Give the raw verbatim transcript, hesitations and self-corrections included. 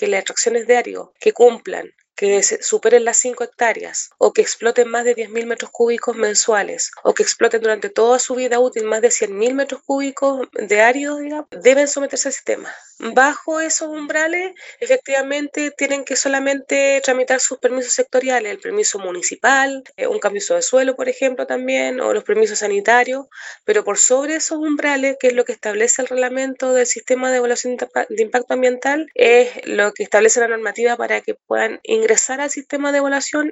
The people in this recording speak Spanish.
que las extracciones de árido que cumplan, que se superen las cinco hectáreas o que exploten más de diez mil metros cúbicos mensuales o que exploten durante toda su vida útil más de cien mil metros cúbicos de árido, digamos, deben someterse al sistema. Bajo esos umbrales, efectivamente, tienen que solamente tramitar sus permisos sectoriales, el permiso municipal, eh, un cambio de suelo, por ejemplo, también, o los permisos sanitarios, pero por sobre esos umbrales, que es lo que establece el reglamento del sistema de evaluación de impacto ambiental, es lo que establece la normativa para que puedan ingresar al sistema de evaluación